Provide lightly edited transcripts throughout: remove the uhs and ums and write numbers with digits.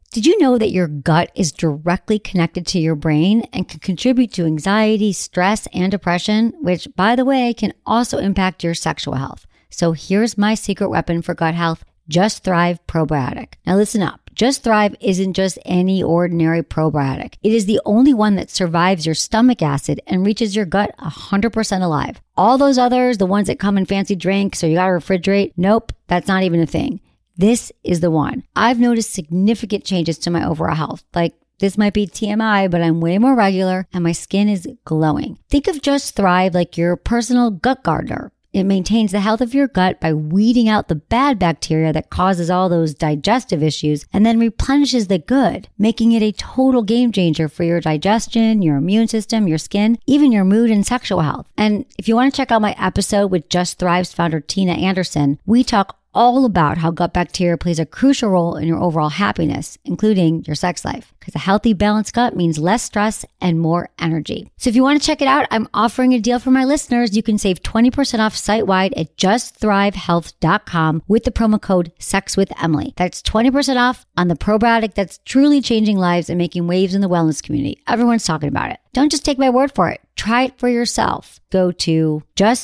Did you know that your gut is directly connected to your brain and can contribute to anxiety, stress, and depression, which, by the way, can also impact your sexual health? So here's my secret weapon for gut health, Just Thrive Probiotic. Now listen up. Just Thrive isn't just any ordinary probiotic. It is the only one that survives your stomach acid and reaches your gut 100% alive. All those others, the ones that come in fancy drinks or you gotta refrigerate, nope, that's not even a thing. This is the one. I've noticed significant changes to my overall health. Like, this might be TMI, but I'm way more regular and my skin is glowing. Think of Just Thrive like your personal gut gardener. It maintains the health of your gut by weeding out the bad bacteria that causes all those digestive issues and then replenishes the good, making it a total game changer for your digestion, your immune system, your skin, even your mood and sexual health. And if you want to check out my episode with Just Thrive's founder, Tina Anderson, we talk all about how gut bacteria plays a crucial role in your overall happiness, including your sex life. Because a healthy, balanced gut means less stress and more energy. So if you want to check it out, I'm offering a deal for my listeners. You can save 20% off site-wide at justthrivehealth.com with the promo code SEXWithEmily. That's 20% off on the probiotic that's truly changing lives and making waves in the wellness community. Everyone's talking about it. Don't just take my word for it. Try it for yourself. Go to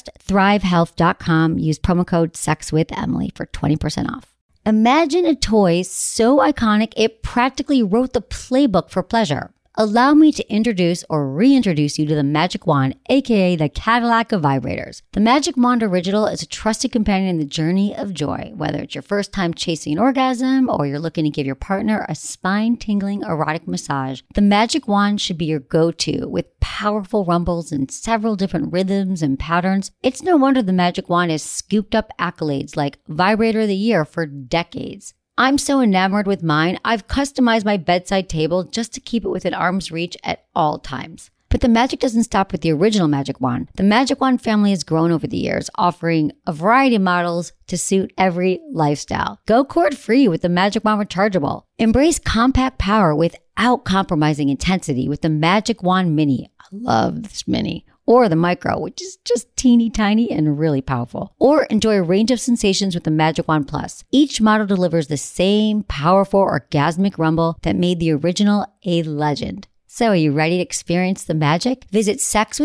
justthrivehealth.com. Use promo code SEXWithEmily for 20% off. Imagine a toy so iconic it practically wrote the playbook for pleasure. Allow me to introduce or reintroduce you to the Magic Wand, aka the Cadillac of vibrators. The Magic Wand Original is a trusted companion in the journey of joy. Whether it's your first time chasing an orgasm or you're looking to give your partner a spine-tingling erotic massage, the Magic Wand should be your go-to with powerful rumbles and several different rhythms and patterns. It's no wonder the Magic Wand has scooped up accolades like Vibrator of the Year for decades. I'm so enamored with mine, I've customized my bedside table just to keep it within arm's reach at all times. But the magic doesn't stop with the original Magic Wand. The Magic Wand family has grown over the years, offering a variety of models to suit every lifestyle. Go cord-free with the Magic Wand Rechargeable. Embrace compact power without compromising intensity with the Magic Wand Mini. I love this Mini. Or the Micro, which is just teeny tiny and really powerful. Or enjoy a range of sensations with the Magic Wand Plus. Each model delivers the same powerful orgasmic rumble that made the original a legend. So are you ready to experience the magic? Visit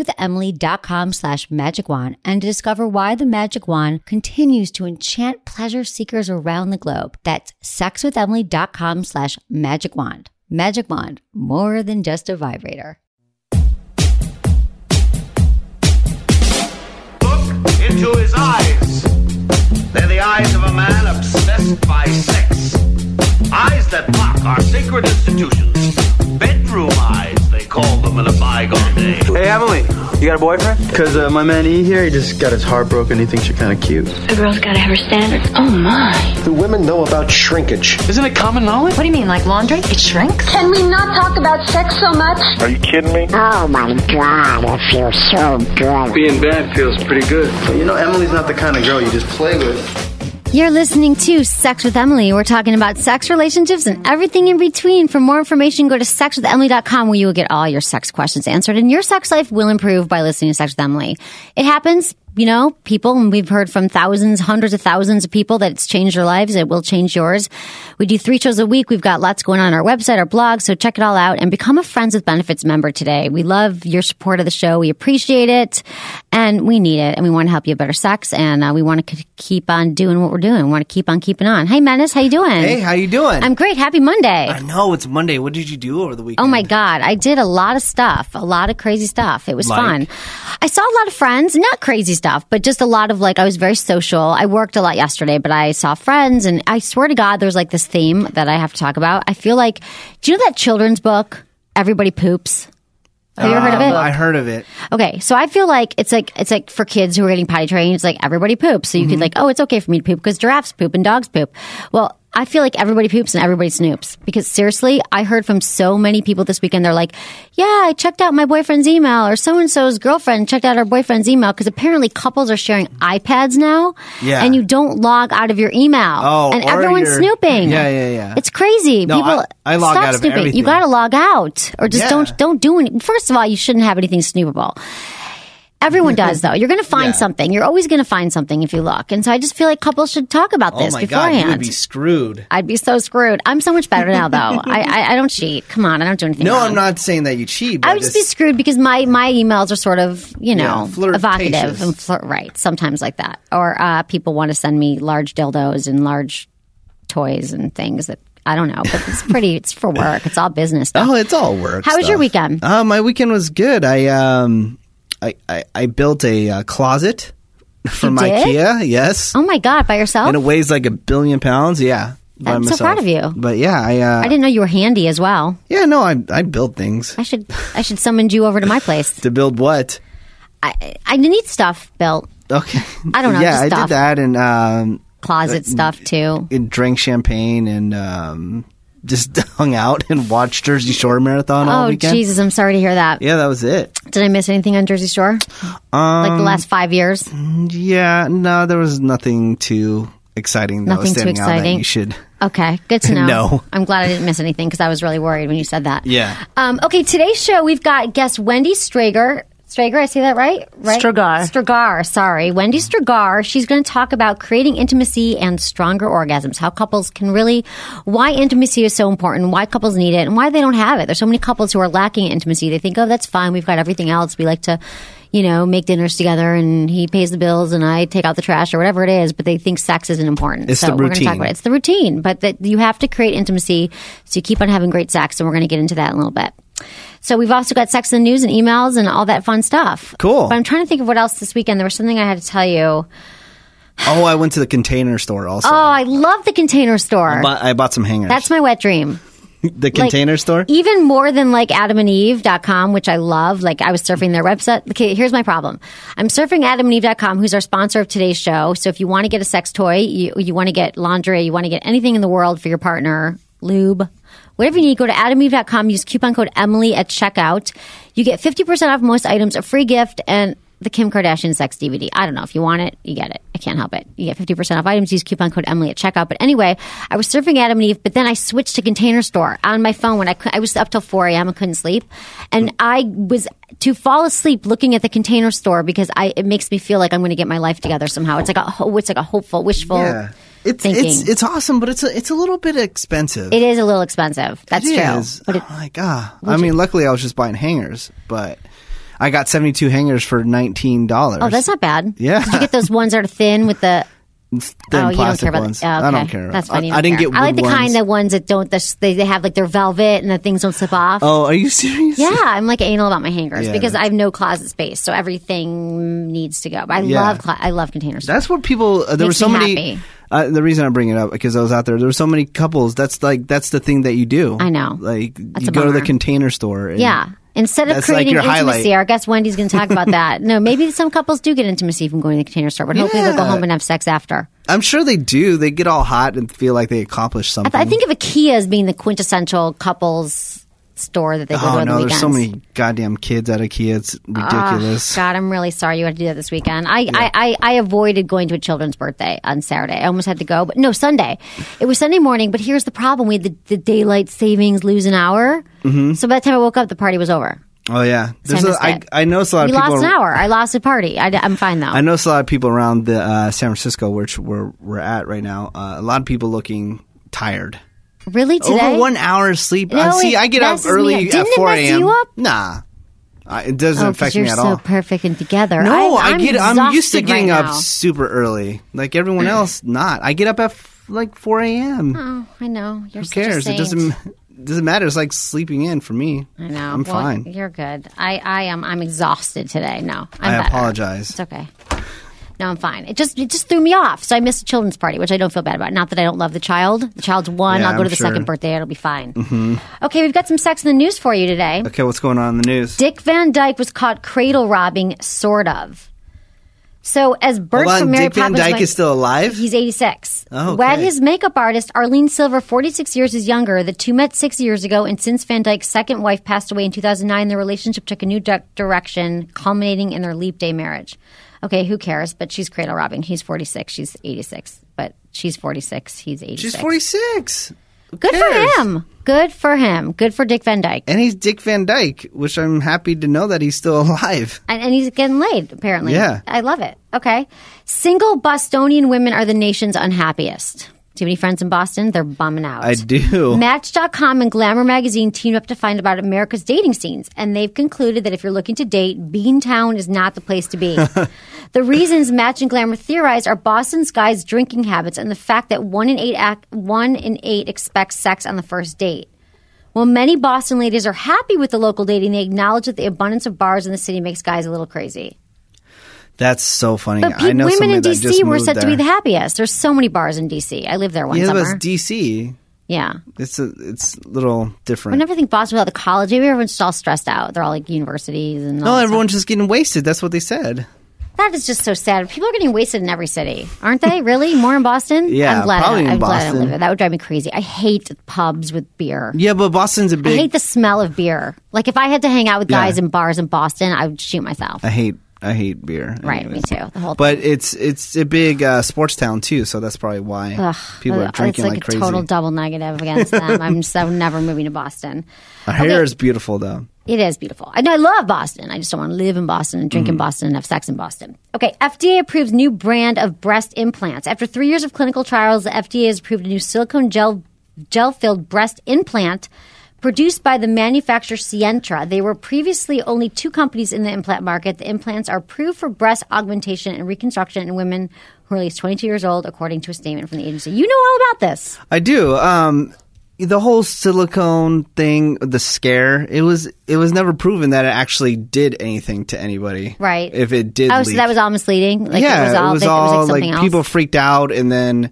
sexwithemily.com/magicwand and discover why the Magic Wand continues to enchant pleasure seekers around the globe. That's sexwithemily.com/magicwand. Magic Wand, more than just a vibrator. Into his eyes. They're the eyes of a man obsessed by sex. Eyes that mock our sacred institutions. Bedroom eyes, they call them in a bygone day. Hey, Emily, you got a boyfriend? Because my man E here, he just got his heart broken. He thinks you're kind of cute. A girl's got to have her standards. Oh, my. Do women know about shrinkage? Isn't it common knowledge? What do you mean, like laundry? It shrinks? Can we not talk about sex so much? Are you kidding me? Oh, my God, it feels so good. Being bad feels pretty good. But you know, Emily's not the kind of girl you just play with. You're listening to Sex with Emily. We're talking about sex, relationships, and everything in between. For more information, go to sexwithemily.com where you will get all your sex questions answered, and your sex life will improve by listening to Sex with Emily. It happens. You know, people, and we've heard from thousands, hundreds of thousands of people that it's changed their lives. It will change yours. We do 3 shows a week. We've got lots going on our website, our blog, so check it all out and become a Friends with Benefits member today. We love your support of the show. We appreciate it, and we need it, and we want to help you have better sex, and we want to keep on doing what we're doing. We want to keep on keeping on. Hey, Menace, how you doing? Hey, how you doing? I'm great. Happy Monday. I know, it's Monday. What did you do over the weekend? Oh, my God. I did a lot of stuff, a lot of crazy stuff. It was fun. I saw a lot of friends, not crazy stuff, but just a lot of I was very social. I worked a lot yesterday, but I saw friends, and I swear to God, there's this theme that I have to talk about. I feel like, do you know that children's book, Everybody Poops? Have you ever heard of it? I heard of it. Okay, so I feel like it's like for kids who are getting potty trained, it's like everybody poops. So you could it's okay for me to poop because giraffes poop and dogs poop. Well, I feel like everybody poops and everybody snoops. Because seriously, I heard from so many people this weekend, they're like, yeah, I checked out my boyfriend's email, or so-and-so's girlfriend checked out her boyfriend's email, because apparently couples are sharing iPads now, and you don't log out of your email. And everyone's snooping. Yeah. It's crazy. No, people I log stop out of snooping. everything. You got to log out, or just don't do anything. First of all, you shouldn't have anything snoopable. Everyone does, though. You're going to find something. You're always going to find something if you look. And so I just feel like couples should talk about this beforehand. God, you would be screwed. I'd be so screwed. I'm so much better now, though. I don't cheat. Come on, I don't do anything wrong. I'm not saying that you cheat. But I would just be screwed because my emails are sort of, evocative and right, sometimes like that. Or people want to send me large dildos and large toys and things that I don't know, but it's for work. It's all business stuff. Oh, it's all work. How was your weekend? My weekend was good. I built a closet from IKEA. Yes. Oh my God, by yourself? And it weighs like 1 billion pounds. Yeah. I'm so proud of you. But yeah, I didn't know you were handy as well. Yeah, no, I build things. I should summon you over to my place. To build what? I need stuff built. Okay. I don't know. Yeah, just I stuff. did that and closet stuff too. And drank champagne and just hung out and watched Jersey Shore marathon all weekend. Oh Jesus, I'm sorry to hear that. Yeah, that was it. Did I miss anything on Jersey Shore? Like the last 5 years? Yeah, no, there was nothing too exciting. Nothing too exciting. That you should. Okay, good to know. No. I'm glad I didn't miss anything because I was really worried when you said that. Yeah. Okay, today's show, we've got guest Wendy Strager. Strager, I say that right? Stragar, sorry. Wendy Stragar. She's going to talk about creating intimacy and stronger orgasms, how couples can really, why intimacy is so important, why couples need it, and why they don't have it. There's so many couples who are lacking intimacy. They think, oh, that's fine. We've got everything else. We like to, make dinners together and he pays the bills and I take out the trash or whatever it is, but they think sex isn't important. It's the routine. We're going to talk about it. It's the routine, but that you have to create intimacy so you keep on having great sex, and we're going to get into that in a little bit. So we've also got sex and news and emails and all that fun stuff. Cool. But I'm trying to think of what else this weekend. There was something I had to tell you. Oh, I went to the Container Store also. Oh, I love the Container Store. I bought some hangers. That's my wet dream. The Container Store? Even more than like adamandeve.com, which I love. Like I was surfing their website. Okay, here's my problem. I'm surfing adamandeve.com, who's our sponsor of today's show. So if you want to get a sex toy, you want to get lingerie, you want to get anything in the world for your partner, lube, whatever you need, go to adamandeve.com, use coupon code Emily at checkout. You get 50% off most items, a free gift, and the Kim Kardashian sex DVD. I don't know. If you want it, you get it. I can't help it. You get 50% off items. Use coupon code Emily at checkout. But anyway, I was surfing Adam and Eve, but then I switched to Container Store on my phone when I was up till 4 a.m. I couldn't sleep. And I was to fall asleep looking at the Container Store because it makes me feel like I'm going to get my life together somehow. It's like a hopeful, wishful thinking. It's awesome, but it's a little bit expensive. It is a little expensive. That's it true. Is. But oh my God. I mean, luckily I was just buying hangers, but I got 72 hangers for $19. Oh, that's not bad. Yeah. Did you get those ones that are thin with the... Thin you don't care about ones. Oh, okay. I don't care. That's fine. I didn't get wood I like the ones. kind of ones that don't... They have like their velvet and the things don't slip off. Oh, are you serious? Yeah, I'm like anal about my hangers because that's... I have no closet space, so everything needs to go. But I love Container Store. That's what people... there were so many... the reason I bring it up because I was out there. There were so many couples. That's the thing that you do. I know. Like that's you go to the Container Store. And instead of creating like intimacy, I guess Wendy's going to talk about that. No, maybe some couples do get intimacy from going to the Container Store, but hopefully they'll go home and have sex after. I'm sure they do. They get all hot and feel like they accomplished something. I think of IKEA as being the quintessential couples store that they go to on the weekends. There's so many goddamn kids at IKEA. It's ridiculous. God, I'm really sorry you had to do that this weekend. I avoided going to a children's birthday on Saturday. I almost had to go, but no, Sunday. It was Sunday morning, but here's the problem. We had the daylight savings lose an hour. Mm-hmm. So by the time I woke up, the party was over. Oh, yeah. I noticed a lot of people... We lost an hour. I lost a party. I'm fine, though. I noticed a lot of people around the San Francisco, which we're at right now, a lot of people looking tired. Really, today? Over 1 hour of sleep. No, I get up early at 4 a.m. Didn't it mess you up? Nah. It doesn't affect me at all. You're so perfect and together. No, I'm used to exhausted getting right up super early. Like everyone else, not. I get up at like 4 a.m. Oh, I know. You're Who cares? Such a saint. It doesn't matter. It's like sleeping in for me. I know. I'm fine. You're good. I'm exhausted today. No, I apologize. It's okay. No, I'm fine. It just threw me off. So I missed a children's party, which I don't feel bad about. Not that I don't love the child. The child's one. Yeah, I'll go to the second birthday. It'll be fine. Mm-hmm. Okay, we've got some sex in the news for you today. Okay, what's going on in the news? Dick Van Dyke was caught cradle robbing, sort of. So as Bert from Mary Dick Van Poppins Dyke is still alive? He's 86. Oh, okay. Wed his makeup artist, Arlene Silver, 46 years is younger. The two met 6 years ago, and since Van Dyke's second wife passed away in 2009, their relationship took a new direction, culminating in their leap day marriage. Okay, who cares? But she's cradle robbing. He's 46. She's 86. But she's 46. He's 86. She's 46. Good for him. Good for him. Good for Dick Van Dyke. And he's Dick Van Dyke, which I'm happy to know that he's still alive. And he's getting laid, apparently. Yeah. I love it. Okay. Single Bostonian women are the nation's unhappiest. Do you have any friends in Boston? They're bumming out. I do. Match.com and Glamour Magazine teamed up to find about America's dating scenes, and they've concluded that if you're looking to date, Beantown is not the place to be. The reasons Match and Glamour theorize are Boston's guys' drinking habits and the fact that 1 in 8 expects sex on the first date. While many Boston ladies are happy with the local dating, they acknowledge that the abundance of bars in the city makes guys a little crazy. That's so funny. But I know women in D.C. were said there. to be the happiest. There's so many bars in D.C. I lived there one summer. Yeah, it was D.C. Yeah. It's a little different. I never think Boston without the college. Maybe everyone's just all stressed out. They're all like universities and all No, that everyone's stuff. just getting wasted. That's what they said. That is just so sad. People are getting wasted in every city, aren't they? Really? More in Boston? Yeah, I'm glad probably in I'm glad I don't Boston. live there. That would drive me crazy. I hate pubs with beer. Yeah, but Boston's a big... I hate the smell of beer. Like if I had to hang out with guys in bars in Boston, I would shoot myself. I hate beer. Right, anyways. me too. The whole But it's a big sports town too, so that's probably why people are drinking it's like crazy. a total double negative against them. I'm so never moving to Boston. Our hair is beautiful though. It is beautiful. I know I love Boston. I just don't want to live in Boston and drink in Boston and have sex in Boston. Okay, FDA approves new brand of breast implants. After 3 years of clinical trials, the FDA has approved a new silicone gel-filled breast implant produced by the manufacturer Sientra. They were previously only 2 companies in the implant market. The implants are approved for breast augmentation and reconstruction in women who are at least 22 years old, according to a statement from the agency. You know all about this. I do. The whole silicone thing, the scare, it was never proven that it actually did anything to anybody. Right. If it did Oh, leak. so that was all misleading? Like yeah, it was all like something else? people freaked out, and then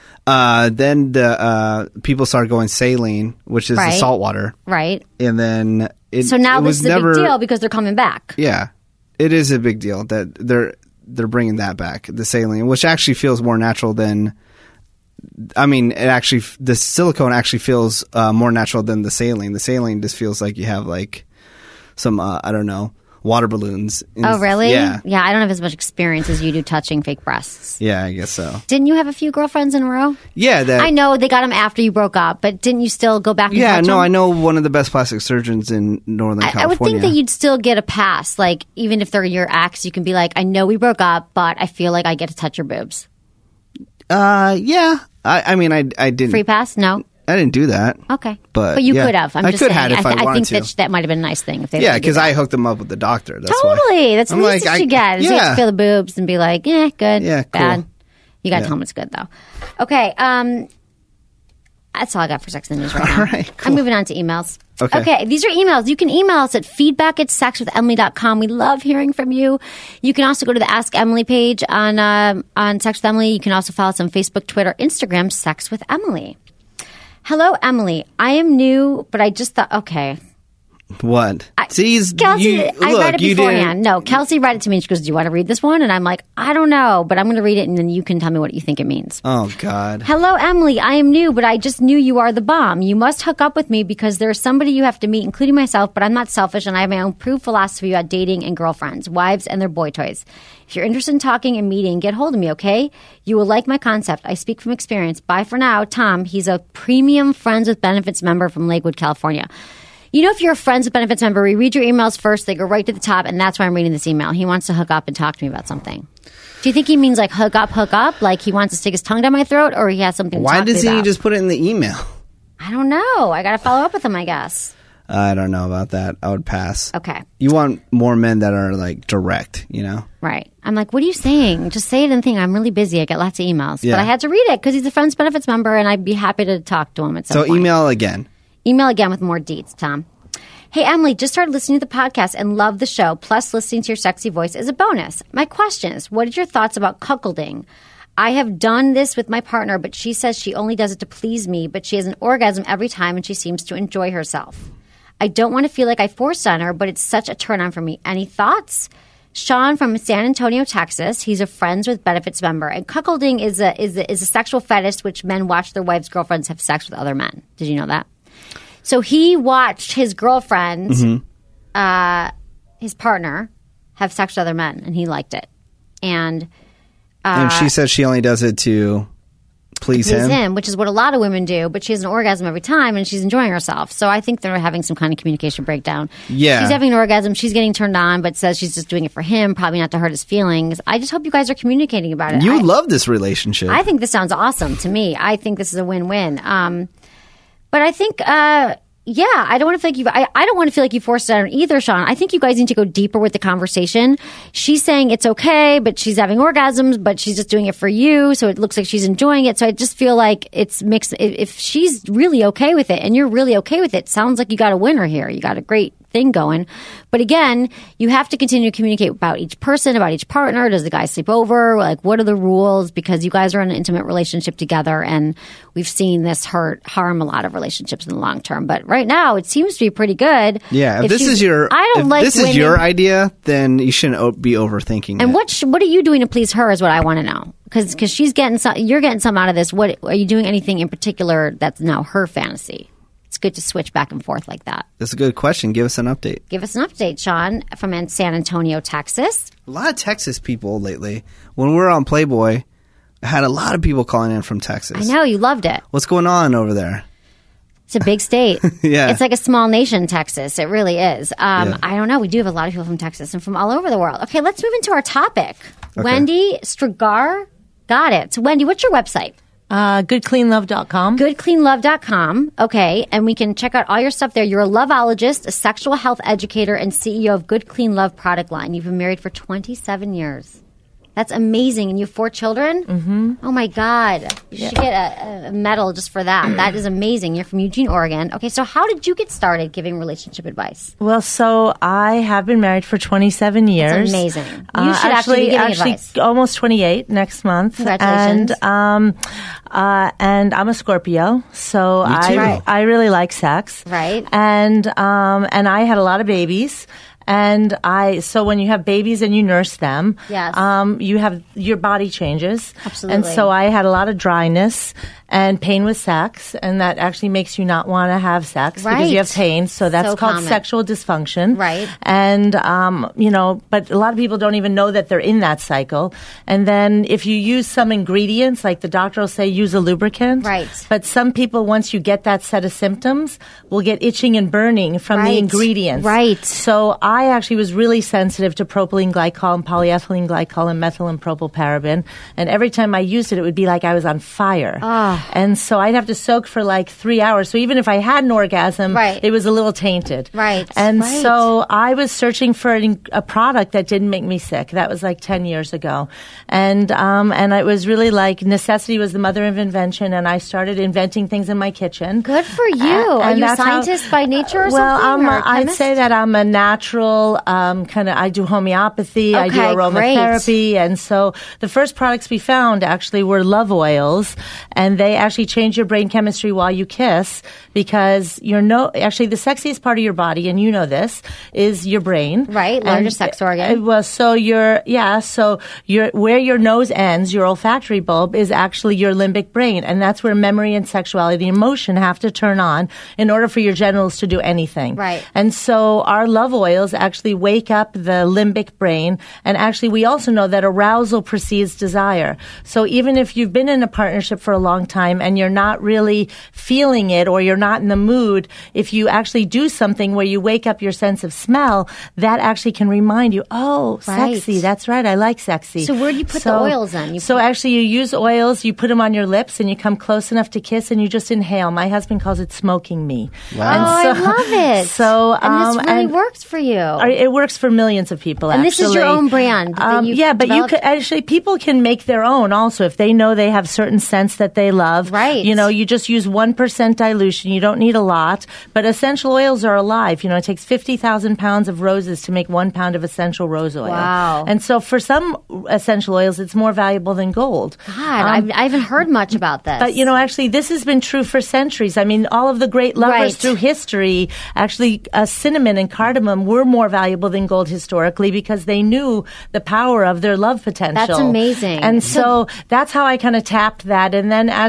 the people started going saline, which is the Right. salt water. Right. And then So now it this was is a never, big deal because they're coming back. Yeah, it is a big deal that they're bringing that back, the saline, which actually feels more natural than. I mean, the silicone actually feels more natural than the saline. The saline just feels like you have like some I don't know, water balloons. Oh, really? Yeah. Yeah, I don't have as much experience as you do touching fake breasts. Yeah, I guess so. Didn't you have a few girlfriends in a row? Yeah, I know they got them after you broke up, but didn't you still go back and Yeah, touch no, them? I know one of the best plastic surgeons in Northern California. I would think that you'd still get a pass. Like, even if they're your ex, you can be like, I know we broke up, but I feel like I get to touch your boobs. Yeah. I mean, I didn't. Free pass? No? I didn't do that. Okay. But you yeah. could have. I'm I just could saying. have if I I wanted think to. that might have been a nice thing if they Yeah, let you do because that. I hooked them up with the doctor. That's Totally. why. That's the I'm least like, that you get. Is you have to feel the boobs and be like, good, Yeah, cool. bad. You got to Yeah. tell them it's good, though. Okay. That's all I got for Sex in the News right now. All right, cool. I'm moving on to emails. Okay. These are emails. You can email us at feedback@sexwithemily.com. We love hearing from you. You can also go to the Ask Emily page on Sex with Emily. You can also follow us on Facebook, Twitter, Instagram, Sex with Emily. Hello, Emily. I am new, but I just thought, okay. What? Kelsey, I read it beforehand. No, Kelsey read it to me and she goes, do you want to read this one? And I'm like, I don't know, but I'm going to read it and then you can tell me what you think it means. Oh, God. Hello, Emily. I am new, but I just knew you are the bomb. You must hook up with me because there's somebody you have to meet, including myself, but I'm not selfish and I have my own proof philosophy about dating and girlfriends, wives, and their boy toys. If you're interested in talking and meeting, get hold of me, okay? You will like my concept. I speak from experience. Bye for now. Tom, he's a premium Friends with Benefits member from Lakewood, California. You know, if you're a Friends with Benefits member, we read your emails first, they go right to the top, and that's why I'm reading this email. He wants to hook up and talk to me about something. Do you think he means like hook up? Like he wants to stick his tongue down my throat, or he has something to Why talk to me doesn't he about? just put it in the email? I don't know. I got to follow up with him, I guess. I don't know about that. I would pass. Okay. You want more men that are like direct, you know? Right. I'm like, what are you saying? Just say it in the thing. I'm really busy. I get lots of emails. Yeah. But I had to read it because he's a Friends Benefits member, and I'd be happy to talk to him at some So point. email again. Email again with more deets, Tom. Hey, Emily, just started listening to the podcast and love the show. Plus, listening to your sexy voice is a bonus. My question is, what are your thoughts about cuckolding? I have done this with my partner, but she says she only does it to please me, but she has an orgasm every time and she seems to enjoy herself. I don't want to feel like I force on her, but it's such a turn on for me. Any thoughts? Sean from San Antonio, Texas. He's a Friends with Benefits member. And cuckolding is a sexual fetish which men watch their wives' girlfriends have sex with other men. Did you know that? So he watched his girlfriend, his partner, have sex with other men, and he liked it. And she says she only does it to please him, which is what a lot of women do, but she has an orgasm every time and she's enjoying herself. So I think they're having some kind of communication breakdown. Yeah. She's having an orgasm, she's getting turned on, but says she's just doing it for him, probably not to hurt his feelings. I just hope you guys are communicating about it. You love this relationship. I think this sounds awesome to me. I think this is a win-win. But I think, I don't want to feel like I don't want to feel like you forced it on either, Sean. I think you guys need to go deeper with the conversation. She's saying it's okay, but she's having orgasms, but she's just doing it for you, so it looks like she's enjoying it. So I just feel like it's mixed. If she's really okay with it and you're really okay with it, sounds like you got a winner here. You got a great thing going. But again, you have to continue to communicate about each person, about each partner. Does the guy sleep over? Like, what are the rules? Because you guys are in an intimate relationship together, and we've seen this harm a lot of relationships in the long term. But right now, it seems to be pretty good. Yeah, if this is your idea, then you shouldn't be overthinking and it. What are you doing to please her is what I want to know. Because she's getting you're getting some out of this. What are you doing? Anything in particular that's now her fantasy? It's good to switch back and forth like that. That's a good question. Give us an update. Give us an update, Sean, from San Antonio, Texas. A lot of Texas people lately. When we were on Playboy, I had a lot of people calling in from Texas. I know. You loved it. What's going on over there? It's a big state. Yeah. It's like a small nation, Texas. It really is. I don't know. We do have a lot of people from Texas and from all over the world. Okay, let's move into our topic. Okay. Wendy Strigar. Got it. So, Wendy, what's your website? GoodCleanLove.com. GoodCleanLove.com. Okay. And we can check out all your stuff there. You're a loveologist, a sexual health educator, and CEO of Good Clean Love product line. You've been married for 27 years. That's amazing. And you have 4 children? Mm-hmm. Oh, my God. You should get a medal just for that. That is amazing. You're from Eugene, Oregon. Okay, so how did you get started giving relationship advice? Well, so I have been married for 27 years. That's amazing. You should actually be giving advice. Almost 28 next month. Congratulations. And I'm a Scorpio, so I really like sex. Right. And I had a lot of babies. And so when you have babies and you nurse them, yes. Your body changes. Absolutely. And so I had a lot of dryness and pain with sex, and that actually makes you not want to have sex because you have pain. So that's called common. Sexual dysfunction. Right. And, but a lot of people don't even know that they're in that cycle. And then if you use some ingredients, like the doctor will say use a lubricant. Right. But some people, once you get that set of symptoms, will get itching and burning from the ingredients. Right. So I actually was really sensitive to propylene glycol and polyethylene glycol and methyl and propylparaben. And every time I used it, it would be like I was on fire. And so I'd have to soak for like 3 hours. So even if I had an orgasm, it was a little tainted. Right. And so I was searching for a product that didn't make me sick. That was like 10 years ago. And it was really like necessity was the mother of invention. And I started inventing things in my kitchen. Good for you. Are you a scientist by nature or something? I'd say that I'm a natural I do homeopathy. I do aromatherapy. Great. And so the first products we found actually were love oils, and they actually change your brain chemistry while you kiss, because actually the sexiest part of your body, and you know this, is your brain. Right, largest sex organ. Where your nose ends, your olfactory bulb, is actually your limbic brain, and that's where memory and sexuality and emotion have to turn on in order for your genitals to do anything. Right. And so our love oils actually wake up the limbic brain, and actually we also know that arousal precedes desire. So even if you've been in a partnership for a long time and you're not really feeling it, or you're not in the mood, if you actually do something where you wake up your sense of smell, that actually can remind you, sexy, that's right, I like sexy. So where do you put the oils in? So actually you use oils, you put them on your lips, and you come close enough to kiss, and you just inhale. My husband calls it smoking me. Wow. I love it. So, and this really works for you. It works for millions of people, and actually. And this is your own brand. But you could actually, people can make their own also if they know they have certain scents that they love. Right. You just use 1% dilution. You don't need a lot. But essential oils are alive. It takes 50,000 pounds of roses to make 1 pound of essential rose oil. Wow. And so for some essential oils, it's more valuable than gold. God, I haven't heard much about this. But, actually, this has been true for centuries. I mean, all of the great lovers through history, actually, cinnamon and cardamom were more valuable than gold historically because they knew the power of their love potential. That's amazing. And so that's how I kind of tapped that. And then as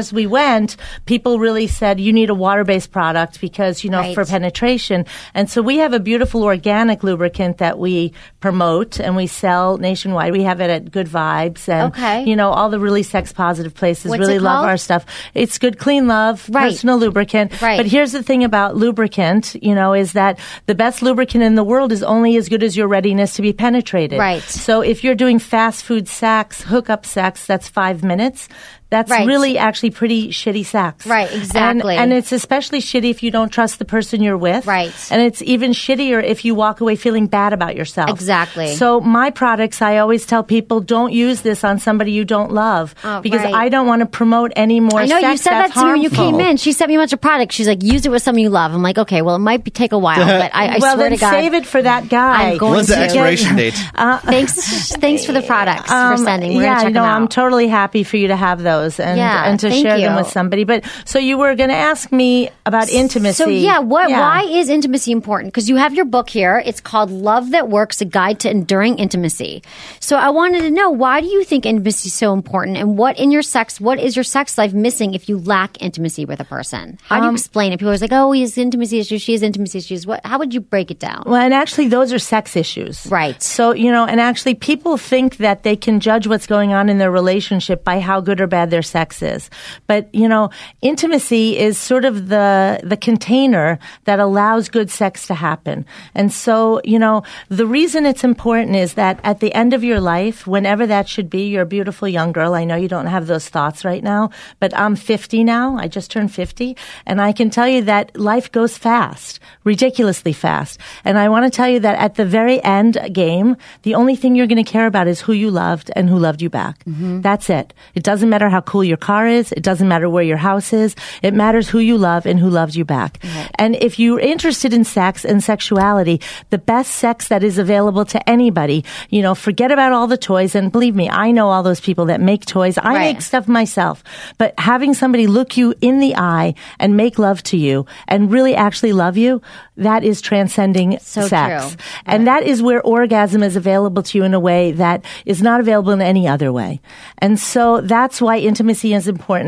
as we went, people really said, you need a water-based product because, for penetration. And so we have a beautiful organic lubricant that we promote and we sell nationwide. We have it at Good Vibes and, all the really sex-positive places really love our stuff. It's Good Clean Love, personal lubricant. Right. But here's the thing about lubricant, is that the best lubricant in the world is only as good as your readiness to be penetrated. Right. So if you're doing fast food sex, hookup sex, that's 5 minutes. That's really actually pretty shitty sex. Right, exactly. And it's especially shitty if you don't trust the person you're with. Right. And it's even shittier if you walk away feeling bad about yourself. Exactly. So my products, I always tell people, don't use this on somebody you don't love. Because I don't want to promote any more sex. I know, you said that to me when you came in. She sent me a bunch of products. She's like, use it with someone you love. I'm like, okay, well, it might take a while, but I swear to God. Well, then save it for that guy. I'm going When's the expiration date? Thanks for the products for sending. We're going to check them out. I'm totally happy for you to have those and to share them with somebody. But so you were going to ask me about intimacy. So why is intimacy important? Because you have your book here. It's called Love That Works, A Guide to Enduring Intimacy. So I wanted to know, why do you think intimacy is so important? And what is your sex life missing if you lack intimacy with a person? How do you explain it? People are like, oh, he has intimacy issues, she has intimacy issues. How would you break it down? Well, and actually those are sex issues. Right. So, and actually people think that they can judge what's going on in their relationship by how good or bad their sex is. But, intimacy is sort of the container that allows good sex to happen. And so, the reason it's important is that at the end of your life, whenever that should be, you're a beautiful young girl. I know you don't have those thoughts right now, but I'm 50 now. I just turned 50. And I can tell you that life goes fast, ridiculously fast. And I want to tell you that at the very end game, the only thing you're going to care about is who you loved and who loved you back. Mm-hmm. That's it. It doesn't matter how cool your car is. It doesn't matter where your house is. It matters who you love and who loves you back. Mm-hmm. And if you're interested in sex and sexuality, the best sex that is available to anybody, forget about all the toys. And believe me, I know all those people that make toys. I make stuff myself. But having somebody look you in the eye and make love to you and really actually love you, that is transcending sex. True. And that is where orgasm is available to you in a way that is not available in any other way. And so that's why intimacy is important.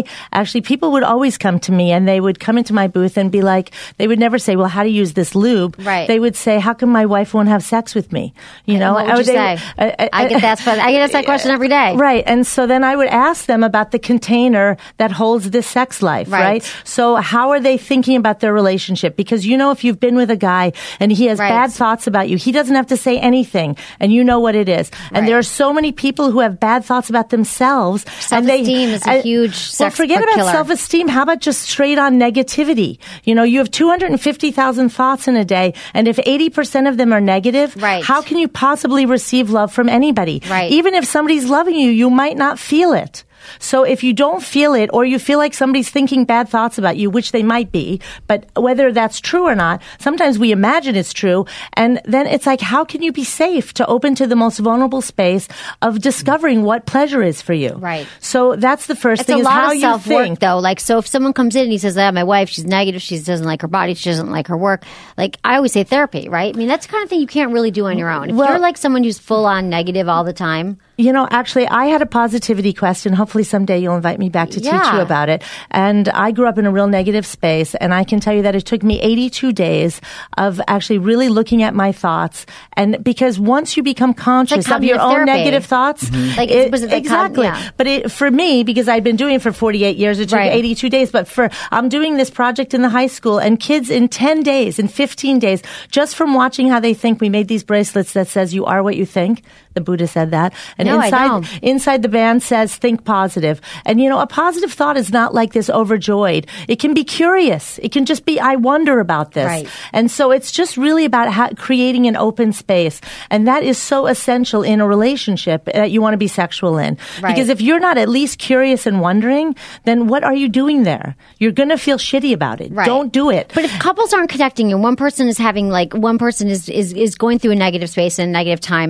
And people would always come to me and they would come into my booth and be like, they would never say, well, how do you use this lube? Right. They would say, how come my wife won't have sex with me? What would you say? I get asked that question every day. Right. And so then I would ask them about the container that holds this sex life, right? So how are they thinking about their relationship? Because if you've been with a guy and he has bad thoughts about you, he doesn't have to say anything and you know what it is. And there are so many people who have bad thoughts about themselves. Self-esteem is a huge sex forget killer. About self-esteem. How about just straight on negativity? You have 250,000 thoughts in a day, and if 80% of them are negative, how can you possibly receive love from anybody? Right. Even if somebody's loving you, you might not feel it. So if you don't feel it, or you feel like somebody's thinking bad thoughts about you, which they might be, but whether that's true or not, sometimes we imagine it's true. And then it's like, how can you be safe to open to the most vulnerable space of discovering what pleasure is for you? Right. So that's the first thing, is how you think. It's a lot of self-work, though. Like, so if someone comes in and he says, my wife, she's negative, she doesn't like her body, she doesn't like her work. Like, I always say therapy, right? I mean, that's the kind of thing you can't really do on your own. If you're like someone who's full on negative all the time. Actually, I had a positivity quest, and hopefully someday you'll invite me back to teach you about it. And I grew up in a real negative space, and I can tell you that it took me 82 days of actually really looking at my thoughts. And because once you become conscious of your own negative thoughts, exactly. But for me, because I've been doing it for 48 years, it took 82 days. But I'm doing this project in the high school, and kids in 10 days, in 15 days, just from watching how they think, we made these bracelets that says you are what you think. The Buddha said that. And inside the band says, think positive. And, a positive thought is not like this overjoyed. It can be curious. It can just be, I wonder about this. Right. And so it's just really about creating an open space. And that is so essential in a relationship that you want to be sexual in. Right. Because if you're not at least curious and wondering, then what are you doing there? You're going to feel shitty about it. Right. Don't do it. But if couples aren't connecting and one person is having one person is going through a negative space and a negative time,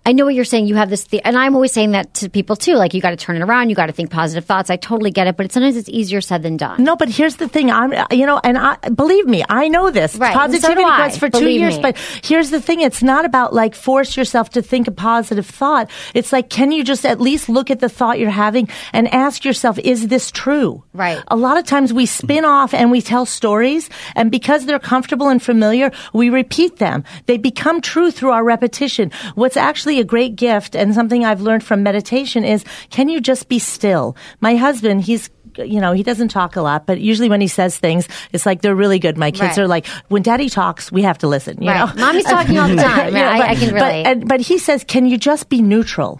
I know what you're saying. You have this, and I'm always saying that to people too. Like, you got to turn it around. You got to think positive thoughts. I totally get it, but sometimes it's easier said than done. No, but here's the thing. Believe me, I know this. Right. Positivity So goes for 2 Believe years, me. but here's the thing. It's not about like force yourself to think a positive thought. It's like, can you just at least look at the thought you're having and ask yourself, is this true? Right. A lot of times we spin off and we tell stories, and because they're comfortable and familiar, we repeat them. They become true through our repetition. What's actually a great gift and something I've learned from meditation is, can you just be still? My husband, he doesn't talk a lot, but usually when he says things, it's like they're really good. My kids are like, when daddy talks, we have to listen, you know? Mommy's talking all the time. I can relate. But he says, can you just be neutral?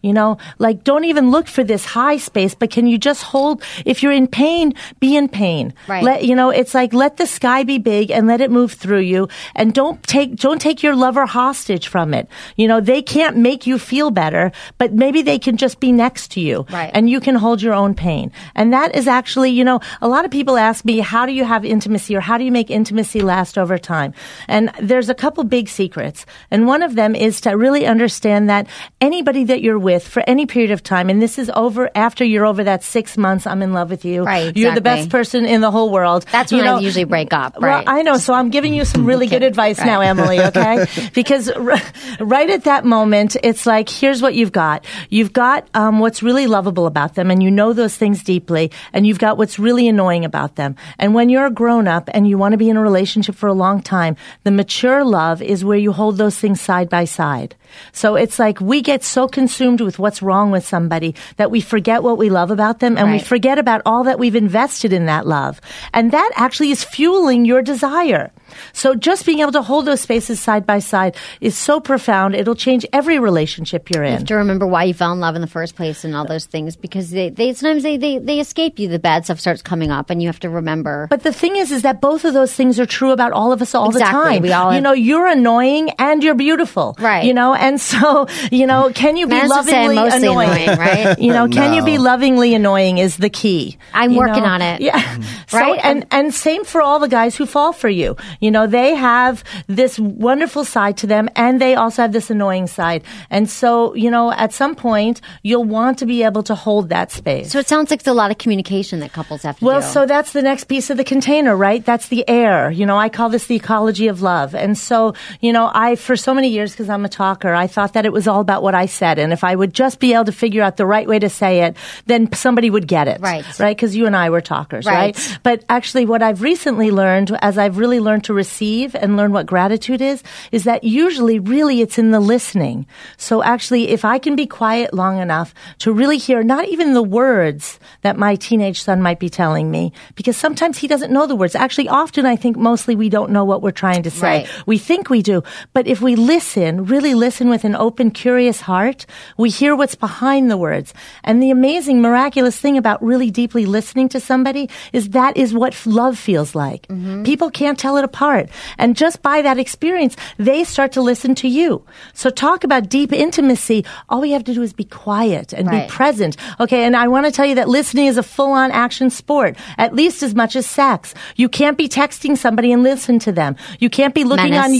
Like, don't even look for this high space, but can you just hold, if you're in pain, be in pain. Right. It's like, let the sky be big and let it move through you, and don't take your lover hostage from it. They can't make you feel better, but maybe they can just be next to you. Right. And you can hold your own pain. And that is actually, a lot of people ask me, how do you have intimacy, or how do you make intimacy last over time? And there's a couple big secrets. And one of them is to really understand that anybody that you're with for any period of time, and this is over after you're over that 6 months, I'm in love with you. Right, exactly. You're the best person in the whole world. That's when I usually break up. Right. Well, I know. So I'm giving you some really good advice now, Emily, okay? Because right at that moment, it's like, here's what you've got. You've got what's really lovable about them, and you know those things deeply, and you've got what's really annoying about them. And when you're a grown-up and you want to be in a relationship for a long time, the mature love is where you hold those things side by side. So it's like we get so consumed with what's wrong with somebody that we forget what we love about them, and we forget about all that we've invested in that love. And that actually is fueling your desire. So just being able to hold those spaces side by side is so profound. It'll change every relationship you're in. You have to remember why you fell in love in the first place and all those things, because they sometimes they escape you. The bad stuff starts coming up, and you have to remember. But the thing is that both of those things are true about all of us all the time. We all you're annoying and you're beautiful. Right. And so, can you be lovingly annoying? Right? Can you be lovingly annoying is the key. I'm working on it. Yeah. Right. So, and same for all the guys who fall for you. They have this wonderful side to them, and they also have this annoying side. And so, at some point, you'll want to be able to hold that space. So it sounds like it's a lot of communication that couples have to do. Well, so that's the next piece of the container, right? That's the air. I call this the ecology of love. And so, for so many years, because I'm a talker, I thought that it was all about what I said. And if I would just be able to figure out the right way to say it, then somebody would get it. Right. Right? Because you and I were talkers, right? But actually, what I've recently learned, as I've really learned to receive and learn what gratitude is that usually really it's in the listening. So actually, if I can be quiet long enough to really hear not even the words that my teenage son might be telling me, because sometimes he doesn't know the words. Actually, often I think mostly we don't know what we're trying to say. Right. We think we do. But if we listen, really listen with an open, curious heart, we hear what's behind the words. And the amazing, miraculous thing about really deeply listening to somebody is that is what love feels like. Mm-hmm. People can't tell it apart. And just by that experience, they start to listen to you. So talk about deep intimacy. All we have to do is be quiet and be present. Okay, and I want to tell you that listening is a full-on action sport, at least as much as sex. You can't be texting somebody and listen to them. You can't be looking on...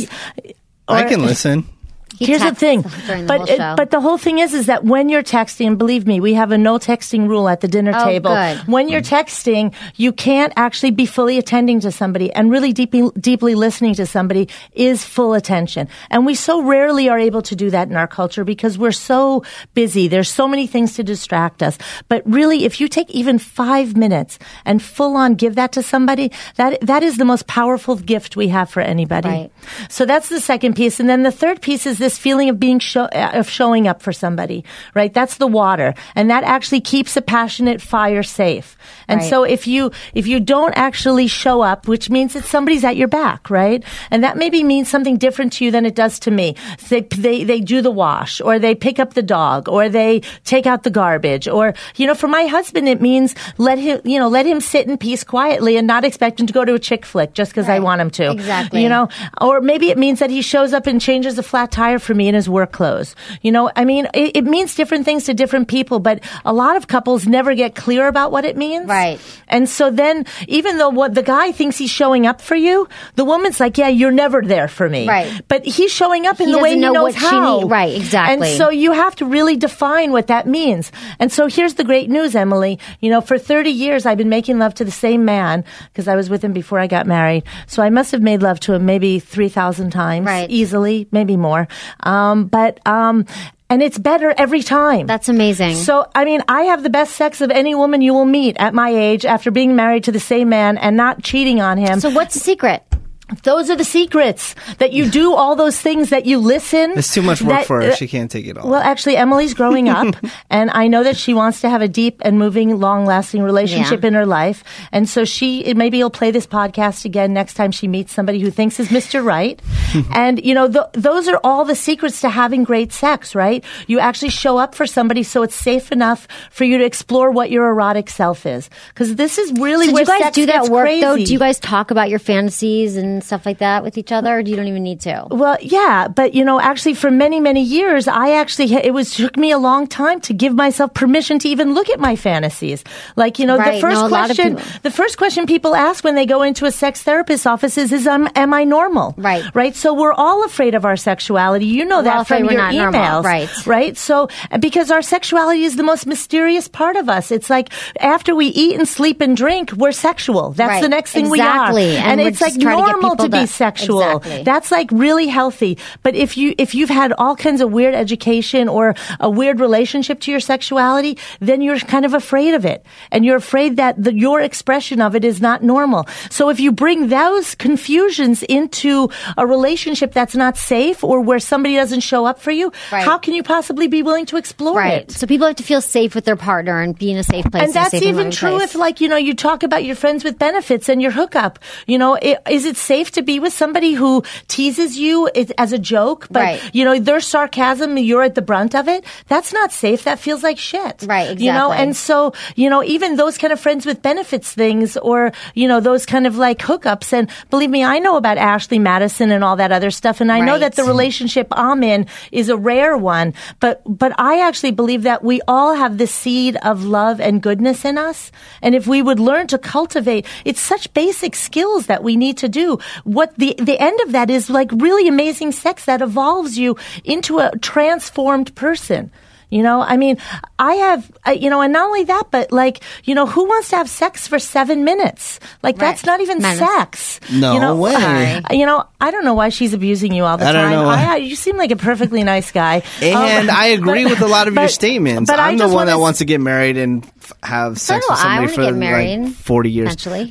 I can listen. Here's the thing, but the whole thing is that when you're texting, and believe me, we have a no texting rule at the dinner table. Good. When you're texting, you can't actually be fully attending to somebody, and really deeply listening to somebody is full attention. And we so rarely are able to do that in our culture because we're so busy. There's so many things to distract us. But really, if you take even 5 minutes and full on give that to somebody, that is the most powerful gift we have for anybody. Right. So that's the second piece, and then the third piece is this feeling of being showing up for somebody, right? That's the water, and that actually keeps a passionate fire safe. And so if you don't actually show up, which means that somebody's at your back, right? And that maybe means something different to you than it does to me. They do the wash, or they pick up the dog, or they take out the garbage, or for my husband it means let him sit in peace quietly and not expect him to go to a chick flick just because I want him to. Exactly. Or maybe it means that he shows up and changes a flat tire desire for me in his work clothes. You know, I mean, it means different things to different people, but a lot of couples never get clear about what it means. Right. And so then, even though what the guy thinks he's showing up for you, the woman's like, yeah, you're never there for me. Right. But he's showing up in He the way doesn't he know knows what she how. need- right, exactly. And so you have to really define what that means. And so here's the great news, Emily. You know, for 30 years, I've been making love to the same man because I was with him before I got married. So I must have made love to him maybe 3,000 times. Right. Easily, maybe more. And it's better every time. That's amazing. So, I mean, I have the best sex of any woman you will meet at my age after being married to the same man and not cheating on him. So what's the secret? Those are the secrets, that you do all those things, that you listen. It's too much work for her. She can't take it all. Well, actually, Emily's growing up, and I know that she wants to have a deep and moving, long-lasting relationship in her life. And so maybe you'll play this podcast again next time she meets somebody who thinks is Mr. Right. And, you know, those are all the secrets to having great sex, right? You actually show up for somebody so it's safe enough for you to explore what your erotic self is. Because this is really where do you guys sex do that gets work, crazy. though? Do you guys talk about your fantasies and stuff like that with each other, or do you don't even need to? Well, yeah, but you know, actually, for many, many years, took me a long time to give myself permission to even look at my fantasies. Like, you know, Right. the first question people ask when they go into a sex therapist's office is am I normal? Right. Right. So we're all afraid of our sexuality. You know We're all that from afraid your we're not emails, normal. Right. Right. So because our sexuality is the most mysterious part of us. It's like after we eat and sleep and drink, we're sexual. That's Right. the next thing Exactly. we are, And we're it's like just trying to get normal people to be to- sexual. Exactly. That's like really healthy. But if you've had all kinds of weird education or a weird relationship to your sexuality, then you're kind of afraid of it. And you're afraid that your expression of it is not normal. So if you bring those confusions into a relationship that's not safe or where somebody doesn't show up for you, Right. how can you possibly be willing to explore Right. it? So people have to feel safe with their partner and be in a safe place. And that's a safe and even loving true place. if, like, you know, you talk about your friends with benefits and your hookup. You know, is it safe to be with somebody who teases you as a joke, but, Right. you know, their sarcasm, you're at the brunt of it? That's not safe. That feels like shit. Right, exactly. You know, and so, you know, even those kind of friends with benefits things or, you know, those kind of like hookups. And believe me, I know about Ashley Madison and all that other stuff. And I know Right. that the relationship I'm in is a rare one. But I actually believe that we all have the seed of love and goodness in us. And if we would learn to cultivate, it's such basic skills that we need to do. What the end of that is like really amazing sex that evolves you into a transformed person. You know, I mean, you know, and not only that, but like, you know, who wants to have sex for 7 minutes? Like, Right. that's not even Menace. sex. No you know, way. You know, I don't know why she's abusing you all the I time. don't know why. You seem like a perfectly nice guy. And I agree with a lot of your statements. but I I'm the just one that wanna wants to get married and have sex do with I. I somebody wanna for get married like 40 years. eventually.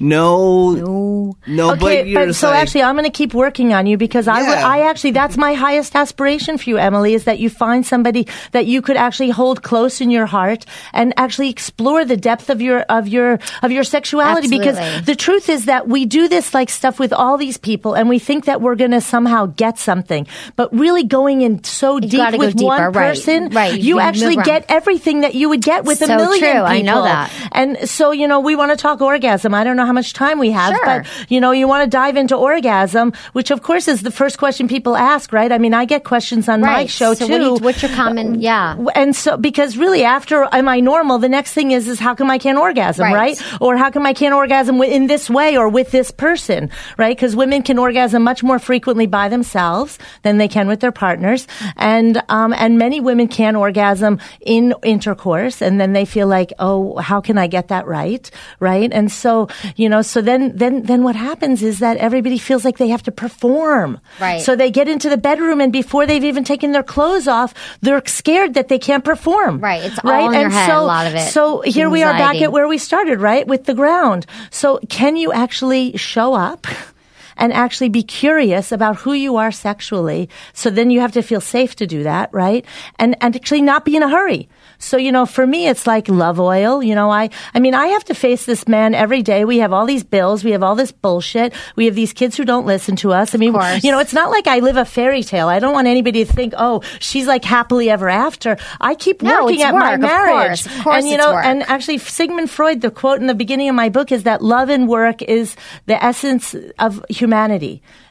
No, but you're just so like, actually, I'm going to keep working on you because I actually, that's my highest aspiration for you, Emily, is that you find somebody that you could actually hold close in your heart and actually explore the depth of your sexuality. Absolutely. Because the truth is that we do this like stuff with all these people and we think that we're going to somehow get something, but really going in so deep gotta go with deeper, one right. person, Right. you You actually move get everything that you would get with So a million true. people. I know that. And so, you know, we want to talk orgasm. I don't know how much time we have, Sure. but, you know, you want to dive into orgasm, which of course is the first question people ask, right? I mean, I get questions on my Right. show So too. what's your common, yeah. And so, because really after am I normal, the next thing is how come I can't orgasm, right? Or how come I can't orgasm in this way or with this person, right? Because women can orgasm much more frequently by themselves than they can with their partners. And many women can orgasm in intercourse and then they feel like, oh, how can I get that right? Right. And so, you know, so then what happens is that everybody feels like they have to perform. Right. So they get into the bedroom and before they've even taken their clothes off, they're scared that they can't perform. Right. It's all in your head, a lot of it. So here we are back Anxiety. at where we started, right? With the ground. So can you actually show up and actually be curious about who you are sexually? So then you have to feel safe to do that, right? And actually not be in a hurry. So, you know, for me, it's like love oil. You know, I mean, I have to face this man every day. We have all these bills. We have all this bullshit. We have these kids who don't listen to us. I mean, you know, it's not like I live a fairy tale. I don't want anybody to think, oh, she's like happily ever after. I keep working it's at work, my of marriage. course And, you it's know, work. and actually Sigmund Freud, the quote in the beginning of my book is that love and work is the essence of humanity.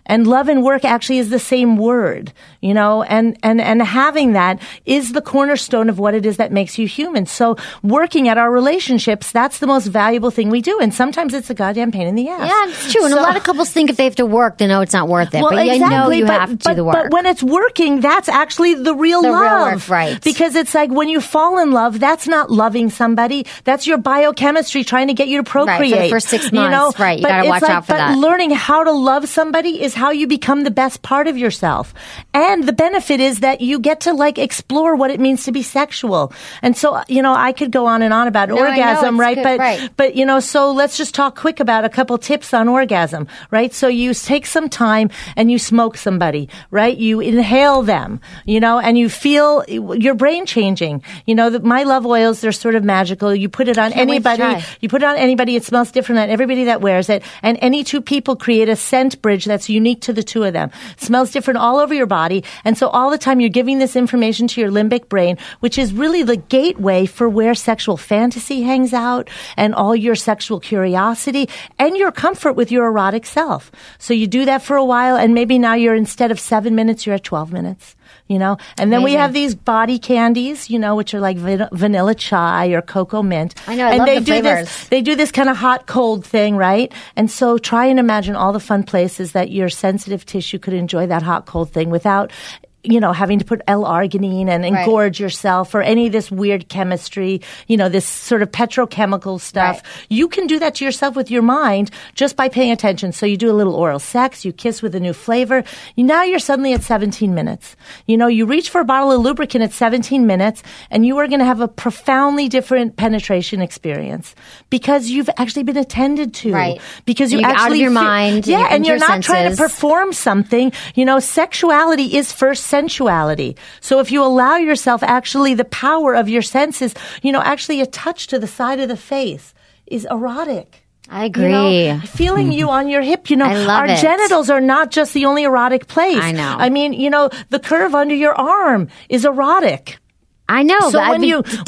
And love and work actually is the same word, you know, and having that is the cornerstone of what it is that makes you human. So working at our relationships, that's the most valuable thing we do. And sometimes it's a goddamn pain in the ass. Yeah, it's true. And a lot of couples think if they have to work, they know it's not worth it. Well, but exactly, you know you have to do the work. But when it's working, that's actually the real love. Work, right. Because it's like when you fall in love, that's not loving somebody. That's your biochemistry trying to get you to procreate. Right, for the first 6 months. You know? Right, you got to watch out for that. But learning how to love somebody is how you become the best part of yourself. And the benefit is that you get to like explore what it means to be sexual. And so, you know, I could go on and on about orgasm, right? But, you know, so let's just talk quick about a couple tips on orgasm, right? So you take some time and you smoke somebody, right? You inhale them, you know, and you feel your brain changing. You know, my love oils, they're sort of magical. You put it on anybody. You put it on anybody. It smells different on everybody that wears it. And any two people create a scent bridge that's unique to the two of them. It smells different all over your body. And so all the time you're giving this information to your limbic brain, which is really the gateway for where sexual fantasy hangs out and all your sexual curiosity and your comfort with your erotic self. So you do that for a while, and maybe now you're, instead of 7 minutes, you're at 12 minutes. You know, and then we have these body candies, you know, which are like vanilla chai or cocoa mint. I know, I love the flavors. They do this kind of hot cold thing, right? And so try and imagine all the fun places that your sensitive tissue could enjoy that hot cold thing without, you know, having to put L-arginine and engorge yourself or any of this weird chemistry, you know, this sort of petrochemical stuff. Right. You can do that to yourself with your mind just by paying attention. So you do a little oral sex, you kiss with a new flavor. Now you're suddenly at 17 minutes. You know, you reach for a bottle of lubricant at 17 minutes and you are going to have a profoundly different penetration experience because you've actually been attended to. Right. Because you actually out of your mind. Yeah, and you're not senses. trying to perform something. You know, sexuality is first sensuality. So if you allow yourself actually the power of your senses, you know, actually a touch to the side of the face is erotic. I agree. You know, feeling you on your hip, you know, I love our it. genitals are not just the only erotic place. I know. I mean, you know, the curve under your arm is erotic. I know. So when you take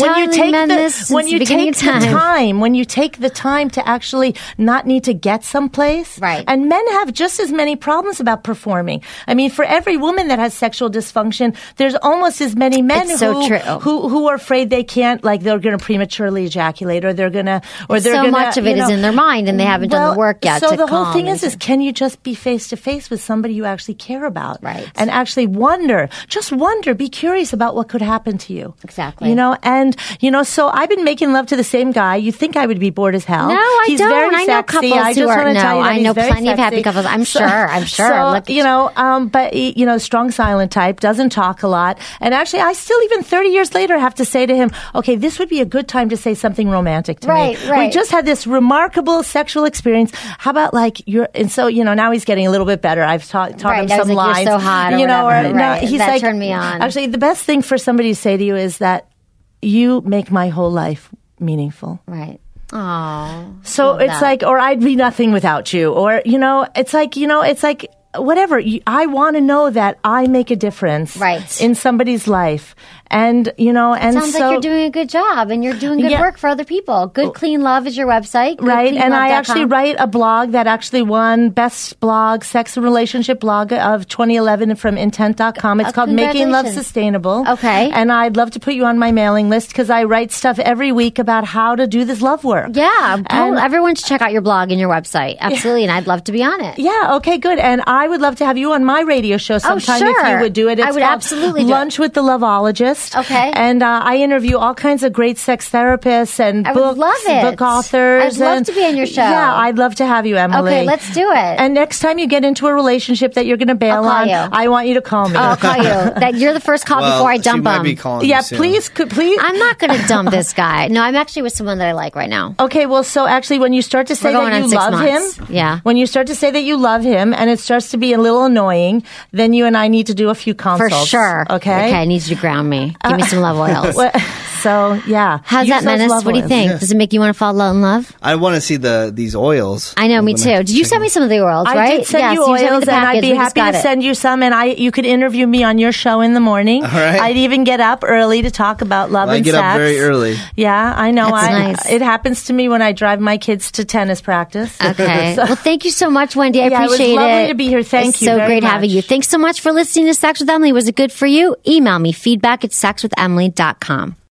the time to actually not need to get someplace, right? And men have just as many problems about performing. I mean, for every woman that has sexual dysfunction, there's almost as many men who are afraid they can't, like they're going to prematurely ejaculate, or they're going to, so much of it is in their mind, and they haven't done the work yet. So the whole thing is can you just be face to face with somebody you actually care about, right? And actually just wonder, be curious about what could happen to you. Exactly. You know, and, you know, so I've been making love to the same guy. You think I would be bored as hell. No, I he's don't. Very I know sexy. couples who are, I know plenty of happy sexy. couples. I'm sure. So, you know, but, you know, strong silent type, doesn't talk a lot. And actually, I still, even 30 years later, have to say to him, okay, this would be a good time to say something romantic to me. Right. We just had this remarkable sexual experience. How about like and so, you know, now he's getting a little bit better. I've taught him some lines. You're so hot, you know, whatever. no, he's that like, turned me on. Actually, the best thing for somebody to say to you is that you make my whole life meaningful. Right. Oh. So it's like, or I'd be nothing without you. Or, you know, it's like, whatever. I want to know that I make a difference in somebody's life. And, you know, and sounds like you're doing a good job and you're doing good work for other people. Good Clean Love is your website. Right. And I actually write a blog that actually won Best Blog, Sex and Relationship Blog of 2011 from intent.com. It's called Making Love Sustainable. Okay. And I'd love to put you on my mailing list because I write stuff every week about how to do this love work. Yeah. Everyone should check out your blog and your website. Absolutely. And I'd love to be on it. Yeah. Okay, good. And I would love to have you on my radio show sometime if you would do it. It's I would absolutely do Lunch with the Loveologist. Okay. And I interview all kinds of great sex therapists and book authors. I'd love to be on your show. Yeah, I'd love to have you, Emily. Okay, let's do it. And next time you get into a relationship that you're going to bail on, I want you to call me. I'll call you. That you're the first call before I dump him. Yeah, please. I'm not going to dump this guy. No, I'm actually with someone that I like right now. Okay, well, so actually when you start to say that you love him, when you start to say that you love him and it starts to be a little annoying, then you and I need to do a few consults. For sure. Okay? Okay, I need you to ground me. Give me some love oils. So, yeah. How's Use that, those Menace? love What do you oils. think? Does it make you want to fall in love? I want to see these oils. I know, me too. Did you send me some of the oils, right? I did send you so sent me oils, the and I'd package. be We just happy got to it. send you some, and you could interview me on your show in the morning. All right. I'd even get up early to talk about love I and get sex. up very early. Yeah, I know. That's nice. It happens to me when I drive my kids to tennis practice. Okay. So- Well, thank you so much, Wendy. I Yeah, it was appreciate it. lovely to be here. Thank It's you so very great having much. you. Thanks so much for listening to Sex with Emily. Was it good for you? Email me feedback@sexwithemily.com.